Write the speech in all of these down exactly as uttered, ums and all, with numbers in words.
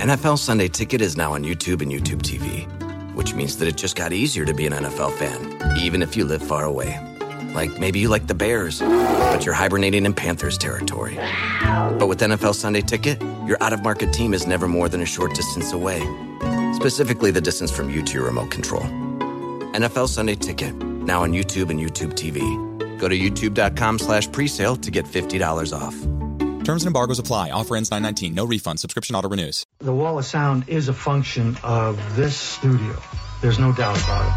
N F L Sunday Ticket is now on YouTube and YouTube T V, which means that it just got easier to be an N F L fan, even if you live far away. Like maybe you like the Bears, but you're hibernating in Panthers territory. But with N F L Sunday Ticket, your out-of-market team is never more than a short distance away. Specifically, the distance from you to your remote control. N F L Sunday Ticket, now on YouTube and YouTube T V. Go to youtube.com slash presale to get fifty dollars off. Terms and embargoes apply. Offer ends nine nineteen. No refund. Subscription auto renews. The wall of sound is a function of this studio. There's no doubt about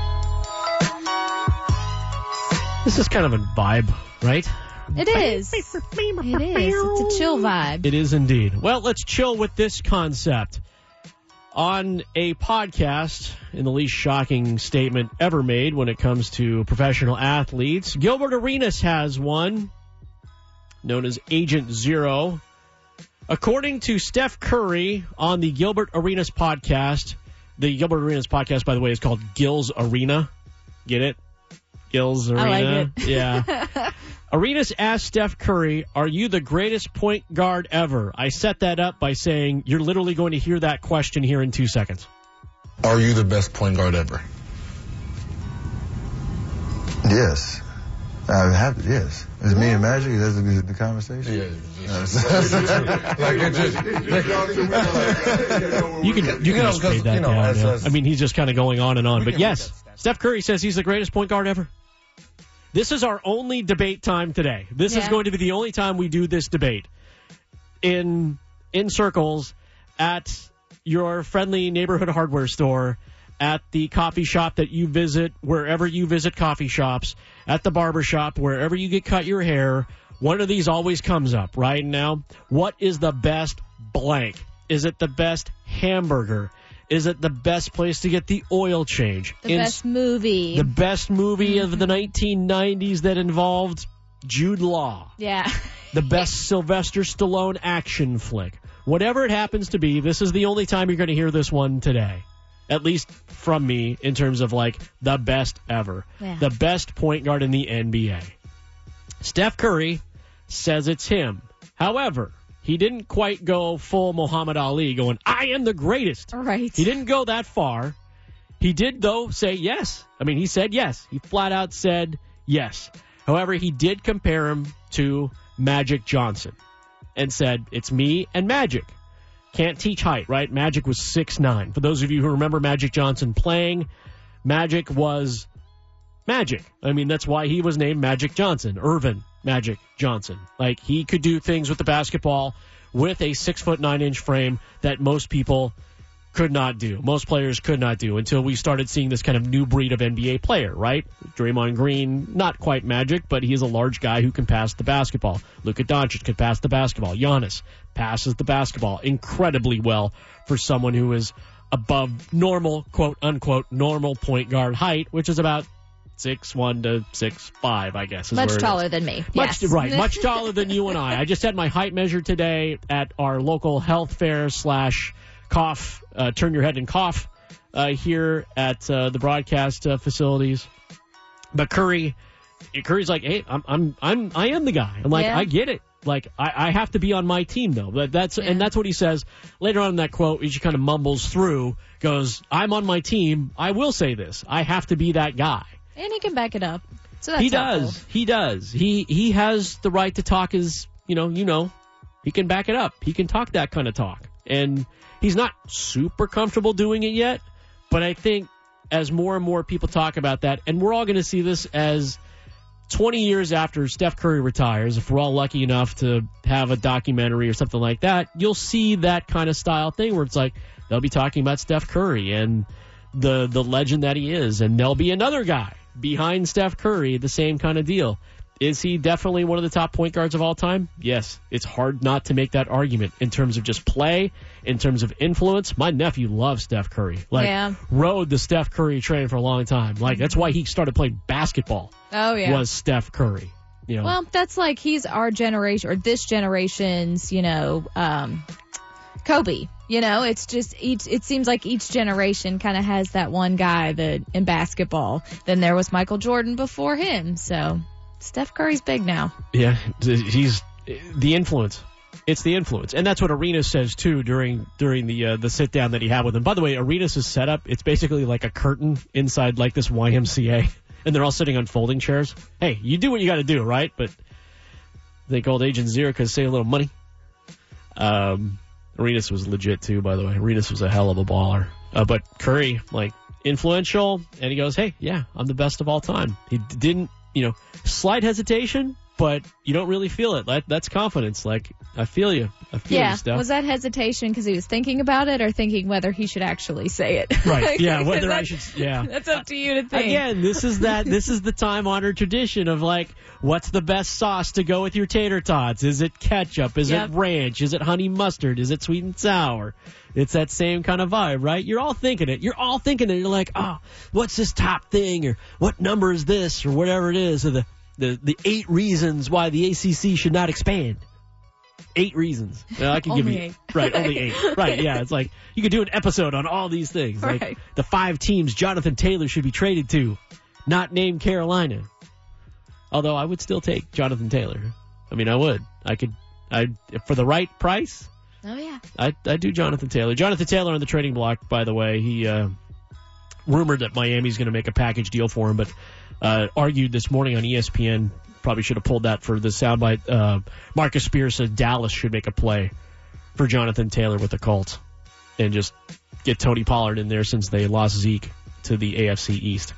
it. This is kind of a vibe, right? It is. It is. It's a chill vibe. It is indeed. Well, let's chill with this concept. On a podcast, in the least shocking statement ever made when it comes to professional athletes, Gilbert Arenas has one, known as Agent Zero. According to Steph Curry on the Gilbert Arenas podcast, the Gilbert Arenas podcast, by the way, is called Gil's Arena. Get it? Gil's Arena. I like it. Yeah. Arenas asked Steph Curry, are you the greatest point guard ever? I set that up by saying you're literally going to hear that question here in two seconds. Are you the best point guard ever? Yes. I have, yes. Is me and Magic? Is that the, the conversation? Yeah. Like it just, you can you can just fade that you know, down. as, Yeah. as, I mean, he's just kind of going on and on. But yes, Steph Curry says he's the greatest point guard ever. This is our only debate time today. This yeah. is going to be the only time we do this debate in in circles at your friendly neighborhood hardware store, at the coffee shop that you visit, wherever you visit coffee shops, at the barber shop, wherever you get cut your hair. One of these always comes up right now. What is the best blank? Is it the best hamburger? Is it the best place to get the oil change? The In- best movie. The best movie Mm-hmm. of the nineteen nineties that involved Jude Law. Yeah. The best Sylvester Stallone action flick. Whatever it happens to be, this is the only time you're going to hear this one today. At least from me in terms of, like, the best ever. Yeah. The best point guard in the N B A. Steph Curry says it's him. However, he didn't quite go full Muhammad Ali going, I am the greatest. Right. He didn't go that far. He did, though, say yes. I mean, he said yes. He flat out said yes. However, he did compare him to Magic Johnson and said, it's me and Magic. Can't teach height, right? Magic was six nine. For those of you who remember Magic Johnson playing, Magic was Magic. I mean, that's why he was named Magic Johnson, Irvin Magic Johnson. Like, he could do things with the basketball with a six foot nine inch frame that most people could not do. Most players could not do until we started seeing this kind of new breed of N B A player, right? Draymond Green, not quite Magic, but he is a large guy who can pass the basketball. Luka Doncic can pass the basketball. Giannis passes the basketball incredibly well for someone who is above normal, quote unquote, normal point guard height, which is about six one to six five, I guess. Is much where it taller is. than me. Much, yes. Right, much taller than you and I. I just had my height measured today at our local health fair slash cough, uh, turn your head and cough uh, here at uh, the broadcast uh, facilities. But Curry, Curry's like, hey, I'm, I'm, I'm, I am the guy. I'm like, Yeah. I get it. Like, I, I have to be on my team though. But that's Yeah. and that's what he says later on in that quote. He just kind of mumbles through, goes, "I'm on my team. I will say this. I have to be that guy." And he can back it up. So that's He helpful. does. He does. He he has the right to talk his, you know, you know, he can back it up. He can talk that kind of talk. And he's not super comfortable doing it yet, but I think as more and more people talk about that, and we're all going to see this as twenty years after Steph Curry retires, if we're all lucky enough to have a documentary or something like that, you'll see that kind of style thing where it's like they'll be talking about Steph Curry and the the legend that he is, and there'll be another guy behind Steph Curry, the same kind of deal. Is he definitely one of the top point guards of all time? Yes. It's hard not to make that argument in terms of just play, in terms of influence. My nephew loves Steph Curry. Like, Yeah. rode the Steph Curry train for a long time. Like, that's why he started playing basketball. Oh, yeah. Was Steph Curry. You know? Well, that's like he's our generation, or this generation's, you know, um, Kobe. You know, it's just each. It seems like each generation kind of has that one guy that in basketball. Then there was Michael Jordan before him. So Steph Curry's big now. Yeah, he's the influence. It's the influence, and that's what Arenas says too during during the uh, the sit down that he had with him. By the way, Arenas' setup, it's basically like a curtain inside like this Y M C A, and they're all sitting on folding chairs. Hey, you do what you got to do, right? But I think old Agent Zero could save a little money. Um, Arenas was legit too, by the way. Arenas was a hell of a baller. Uh, but Curry, like influential, and he goes, "Hey, yeah, I'm the best of all time." He didn't, you know, slight hesitation. But you don't really feel it. That, that's confidence. Like, I feel you. I feel yeah. you, Steph. Was that hesitation because he was thinking about it or thinking whether he should actually say it? Right. Yeah. Whether I should. Yeah. That's up to you to think. Again, this is that. This is the time-honored tradition of like, what's the best sauce to go with your tater tots? Is it ketchup? Is yep. it ranch? Is it honey mustard? Is it sweet and sour? It's that same kind of vibe, right? You're all thinking it. You're all thinking it. You're like, oh, what's this top thing? Or what number is this? Or whatever it is. Or the The the eight reasons why the A C C should not expand. Eight reasons. Now, I can give you eight. Right, only eight. Right, yeah. It's like you could do an episode on all these things. Like right. the five teams Jonathan Taylor should be traded to, not named Carolina. Although I would still take Jonathan Taylor. I mean, I would. I could. I for the right price. Oh yeah. I I do Jonathan Taylor. Jonathan Taylor on the trading block. By the way, he uh, rumored that Miami's going to make a package deal for him, but. Uh, argued this morning on E S P N, probably should have pulled that for the soundbite. Uh, Marcus Spears said Dallas should make a play for Jonathan Taylor with the Colts and just get Tony Pollard in there since they lost Zeke to the A F C East.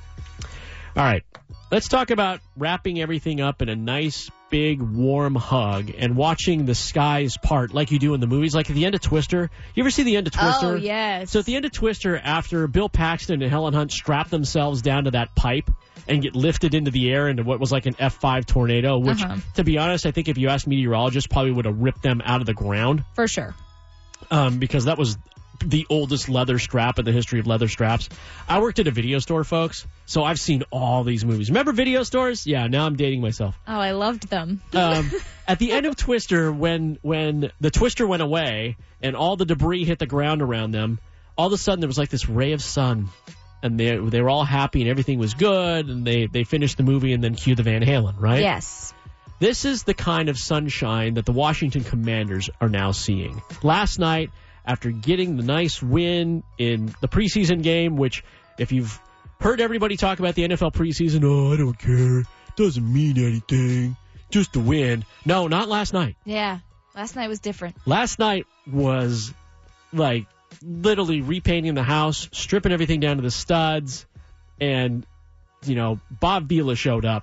All right, let's talk about wrapping everything up in a nice, big, warm hug and watching the skies part like you do in the movies. Like at the end of Twister. You ever see the end of Twister? Oh, yes. So at the end of Twister, after Bill Paxton and Helen Hunt strap themselves down to that pipe and get lifted into the air into what was like an F five tornado, which, uh-huh. to be honest, I think if you asked meteorologists, probably would have ripped them out of the ground. For sure. Um, because that was the oldest leather strap in the history of leather straps. I worked at a video store, folks, so I've seen all these movies. Remember video stores? Yeah, now I'm dating myself. Oh, I loved them. um, at the end of Twister, when when the Twister went away and all the debris hit the ground around them, all of a sudden there was like this ray of sun. And they they were all happy and everything was good, and they, they finished the movie and then cue the Van Halen, right? Yes. This is the kind of sunshine that the Washington Commanders are now seeing. Last night, after getting the nice win in the preseason game, which if you've heard everybody talk about the N F L preseason, oh, I don't care, doesn't mean anything, just a win. No, not last night. Yeah, last night was different. Last night was like literally repainting the house, stripping everything down to the studs, and, you know, Bob Vila showed up,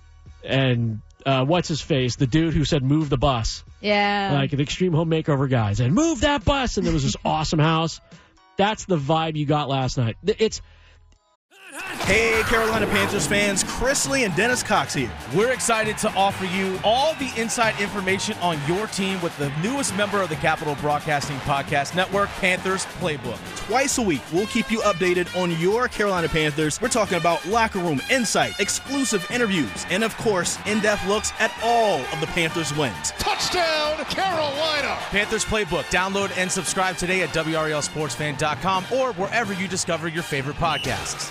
and uh, what's his face, the dude who said move the bus. Yeah. Like the Extreme Home Makeover guys, and move that bus, and there was this awesome house. That's the vibe you got last night. It's Hey, Carolina Panthers fans, Chris Lee and Dennis Cox here. We're excited to offer you all the inside information on your team with the newest member of the Capital Broadcasting Podcast Network, Panthers Playbook. Twice a week, we'll keep you updated on your Carolina Panthers. We're talking about locker room insight, exclusive interviews, and of course, in-depth looks at all of the Panthers' wins. Touchdown, Carolina! Panthers Playbook. Download and subscribe today at W R L sports fan dot com or wherever you discover your favorite podcasts.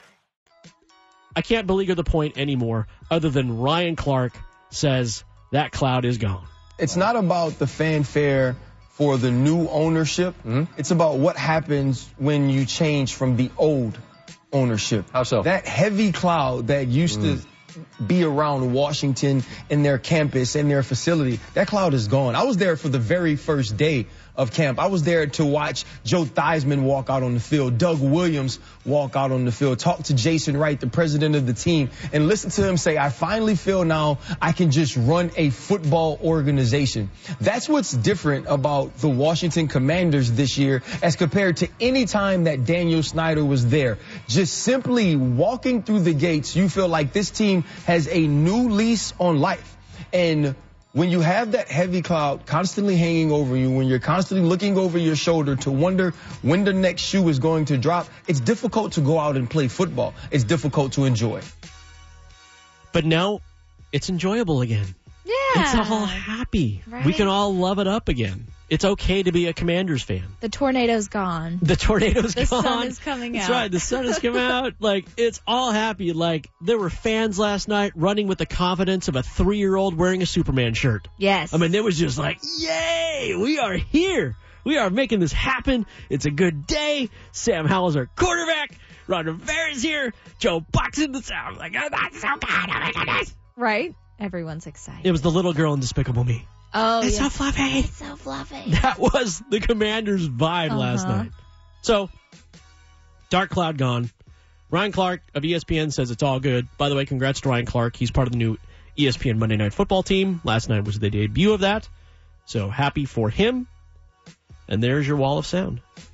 I can't beleaguer the point anymore other than Ryan Clark says that cloud is gone. It's not about the fanfare for the new ownership. Mm-hmm. It's about what happens when you change from the old ownership. How so? That heavy cloud that used mm. to be around Washington and their campus and their facility, that cloud is gone. I was there for the very first day of camp. I was there to watch Joe Theismann walk out on the field, Doug Williams walk out on the field, talk to Jason Wright, the president of the team, and listen to him say, I finally feel now I can just run a football organization. That's what's different about the Washington Commanders this year as compared to any time that Daniel Snyder was there. Just simply walking through the gates, you feel like this team has a new lease on life. And when you have that heavy cloud constantly hanging over you, when you're constantly looking over your shoulder to wonder when the next shoe is going to drop, it's difficult to go out and play football. It's difficult to enjoy. But now it's enjoyable again. Yeah. It's all happy. Right. We can all love it up again. it's okay to be a Commanders fan. The tornado's gone. The tornado's the gone. The sun is coming That's out. That's right. The sun has come out. Like, it's all happy. Like, there were fans last night running with the confidence of a three-year-old wearing a Superman shirt. Yes. I mean, it was just like, yay, we are here. We are making this happen. It's a good day. Sam Howell's our quarterback. Ron Rivera's here. Joe Buck's in the sound. Like, oh, that's so good. Oh, my goodness. Right? Everyone's excited. It was the little girl in Despicable Me. Oh, It's yeah. so fluffy. It's so fluffy. That was the Commanders' vibe Uh-huh. last night. So, dark cloud gone. Ryan Clark of E S P N says it's all good. By the way, congrats to Ryan Clark. He's part of the new E S P N Monday Night Football team. Last night was the debut of that. So, happy for him. And there's your wall of sound.